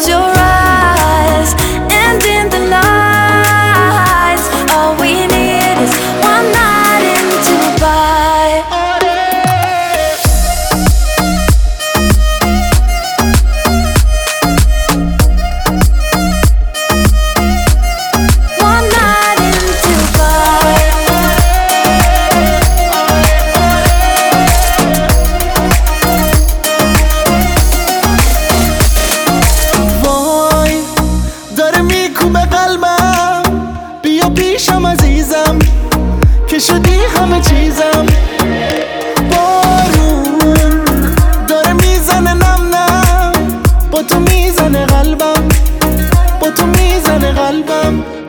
close your eyes, and in the lights, all we need is one night in Dubai. One night in Dubai. وای داره میکوبه قلبم، بیا پیشم عزیزم که شدی همه چیزم. بارون داره میزنه نم نم، با تو میزنه قلبم، با تو میزنه قلبم.